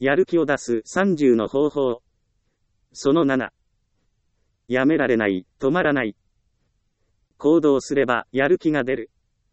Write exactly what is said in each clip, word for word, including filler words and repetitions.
やる気を出すさんじゅうの方法。そのなな。やめられない、止まらない。行動すればやる気が出る。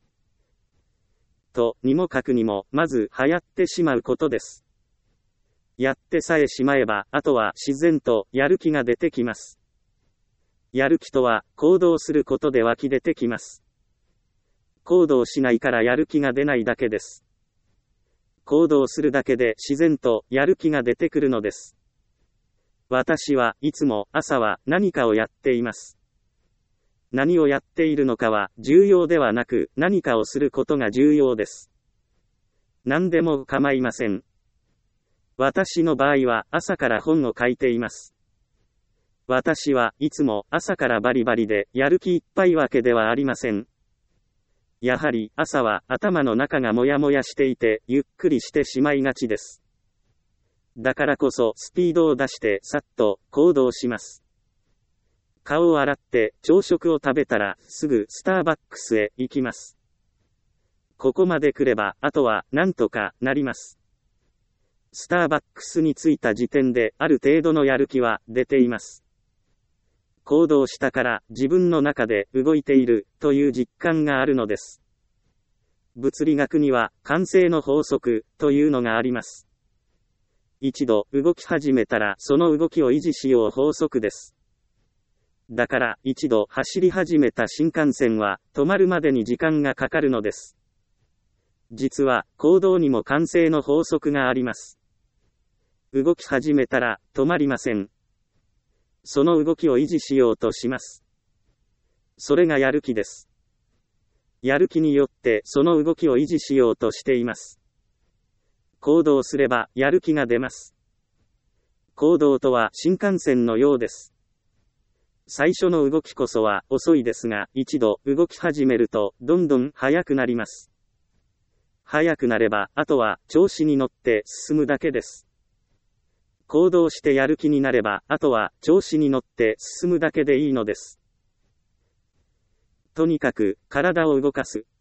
とにもかくにも、まず流行ってしまうことです。やってさえしまえば、あとは自然とやる気が出てきます。やる気とは行動することで湧き出てきます。行動しないからやる気が出ないだけです。行動するだけで自然とやる気が出てくるのです。私はいつも朝は何かをやっています。何をやっているのかは重要ではなく、何かをすることが重要です。何でも構いません。私の場合は朝から本を書いています。私はいつも朝からバリバリでやる気いっぱいわけではありません。やはり朝は頭の中がもやもやしていてゆっくりしてしまいがちです。だからこそスピードを出してさっと行動します。顔を洗って朝食を食べたらすぐスターバックスへ行きます。ここまで来ればあとはなんとかなります。スターバックスに着いた時点である程度のやる気は出ています。行動したから自分の中で動いているという実感があるのです。物理学には慣性の法則というのがあります。一度動き始めたらその動きを維持しよう法則です。だから一度走り始めた新幹線は止まるまでに時間がかかるのです。実は行動にも慣性の法則があります。動き始めたら止まりません。その動きを維持しようとします。それがやる気です。やる気によってその動きを維持しようとしています。行動すればやる気が出ます。行動とは新幹線のようです。最初の動きこそは遅いですが、一度動き始めるとどんどん速くなります。速くなればあとは調子に乗って進むだけです。行動してやる気になれば、あとは調子に乗って進むだけでいいのです。とにかく体を動かす。